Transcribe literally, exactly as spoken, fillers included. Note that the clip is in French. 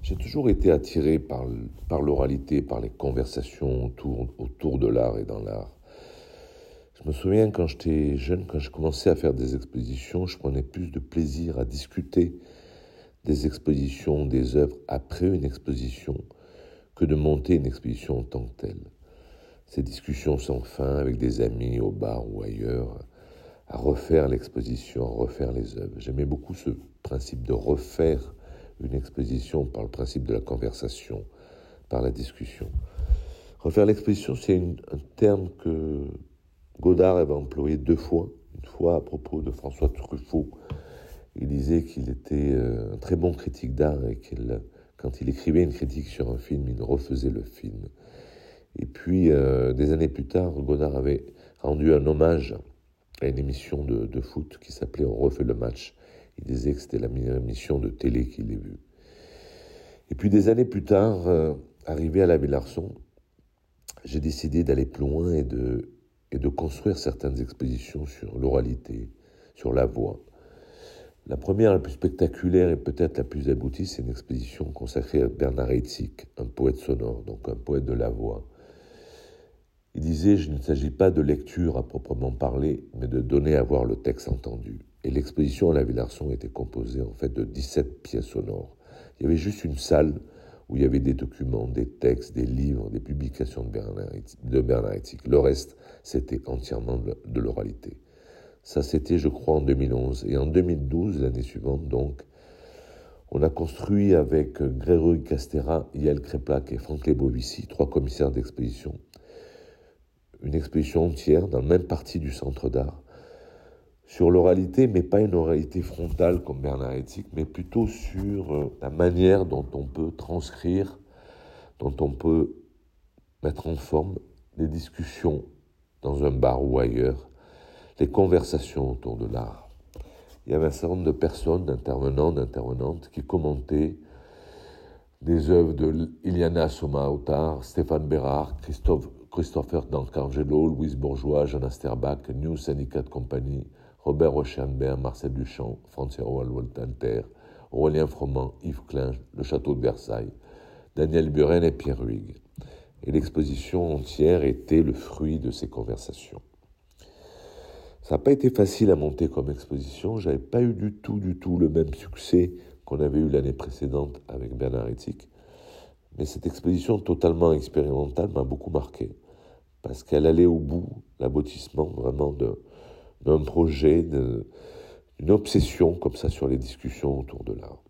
J'ai toujours été attiré par, par l'oralité, par les conversations autour, autour de l'art et dans l'art. Je me souviens quand j'étais jeune, quand je commençais à faire des expositions, je prenais plus de plaisir à discuter des expositions, des œuvres après une exposition, que de monter une exposition en tant que telle. Ces discussions sans fin avec des amis au bar ou ailleurs, à refaire l'exposition, à refaire les œuvres. J'aimais beaucoup ce principe de refaire une exposition par le principe de la conversation, par la discussion. Refaire l'exposition, c'est une, un terme que Godard avait employé deux fois. Une fois à propos de François Truffaut. Il disait qu'il était un très bon critique d'art et qu'il, quand il écrivait une critique sur un film, il refaisait le film. Et puis, euh, des années plus tard, Godard avait rendu un hommage à une émission de, de foot qui s'appelait On refait le match. Il disait que c'était la meilleure émission de télé qu'il ait vue. Et puis des années plus tard, euh, arrivé à la Villarson, j'ai décidé d'aller plus loin et de, et de construire certaines expositions sur l'oralité, sur la voix. La première, la plus spectaculaire et peut-être la plus aboutie, c'est une exposition consacrée à Bernard Heidsieck, un poète sonore, donc un poète de la voix. Il disait « Il ne s'agit pas de lecture à proprement parler, mais de donner à voir le texte entendu ». Et l'exposition à la Villarson était composée en fait de dix-sept pièces sonores. Il y avait juste une salle où il y avait des documents, des textes, des livres, des publications de Bernard, de Bernard Heidsieck. Le reste, c'était entièrement de l'oralité. Ça, c'était, je crois, en deux mille onze. Et en deux mille douze, l'année suivante, donc, on a construit avec Grégory Castera, Yael Kreplak et Franck Lebovici, trois commissaires d'exposition, une exposition entière dans le même parti du Centre d'art, sur l'oralité, mais pas une oralité frontale comme Bernard Heidsieck, mais plutôt sur la manière dont on peut transcrire, dont on peut mettre en forme des discussions dans un bar ou ailleurs, les conversations autour de l'art. Il y avait un certain nombre de personnes, d'intervenants, d'intervenantes, qui commentaient des œuvres de Iliana Somaotar, Stéphane Bérard, Christophe, Christopher D'Arcangelo, Louise Bourgeois, Jean Asterbach, New Syndicat Company, Robert Rochenberg, Marcel Duchamp, François Walter, Aurélien Froment, Yves Klein, Le Château de Versailles, Daniel Buren et Pierre Huyghe. Et l'exposition entière était le fruit de ces conversations. Ça n'a pas été facile à monter comme exposition. Je n'avais pas eu du tout, du tout le même succès qu'on avait eu l'année précédente avec Bernard Heidsieck. Mais cette exposition totalement expérimentale m'a beaucoup marqué parce qu'elle allait au bout, l'aboutissement vraiment de, d'un projet, de, d'une obsession comme ça sur les discussions autour de l'art.